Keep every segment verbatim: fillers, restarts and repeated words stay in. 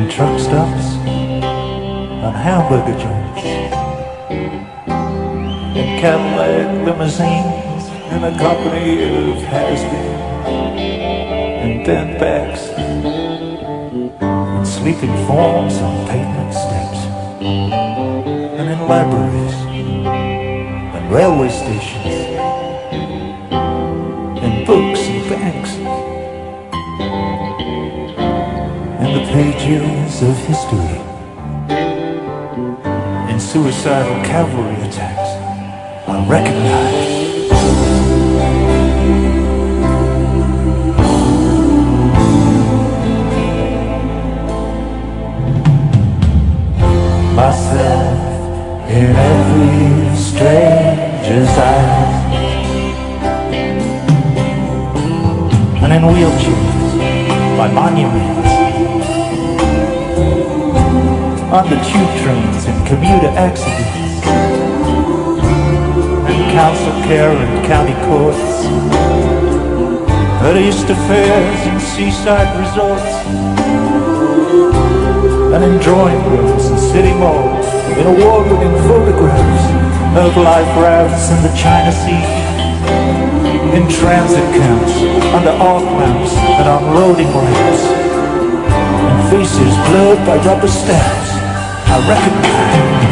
in truck stops, on hamburger joints, in Cadillac limousines, in a company of has-been, in bent backs, in sleeping forms on pavement steps, and in libraries, and railway stations, in books and banks, in the pages of history, in suicidal cavalry attacks, I recognize myself in every stranger's eyes, and in wheelchairs by monuments, on the tube trains and commuter accidents, and council care and county courts, at Easter fairs and seaside resorts, and in drawing rooms and city malls, in award-winning photographs of life rafts in the China Sea, in transit camps, under arc lamps and on loading ramps, and faces blurred by rubber stamps, I recognize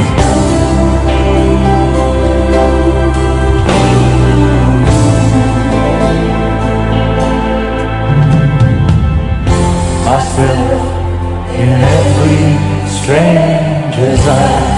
myself in every stranger's eyes.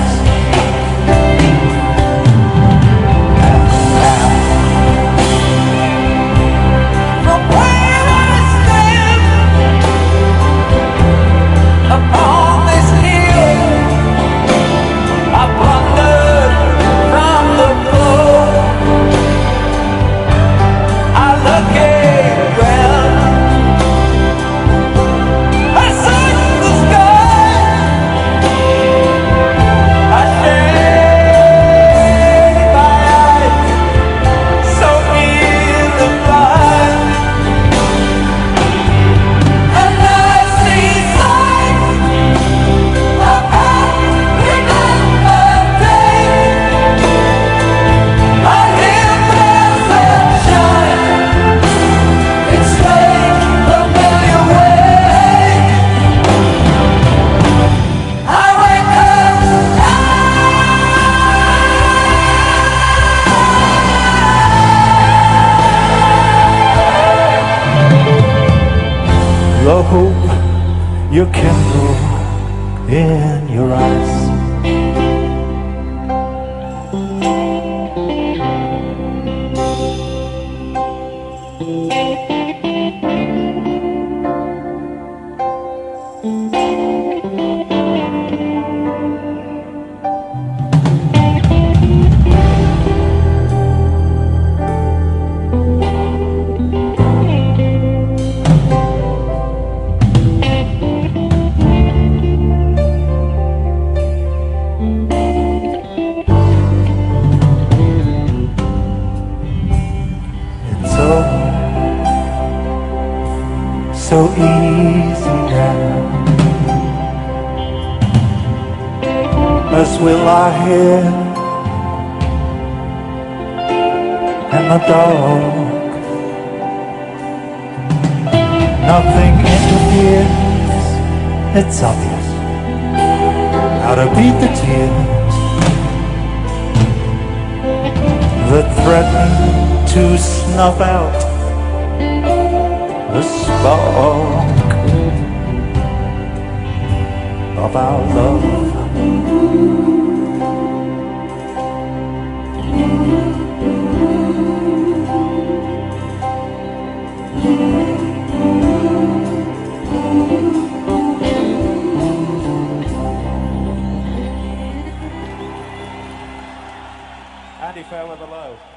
The hope you kindle in your eyes, so easy now, as we lie here in the dark. Nothing interferes, it's obvious how to beat the tears that threaten to snuff out the spark of our love. Andy Fairweather Low.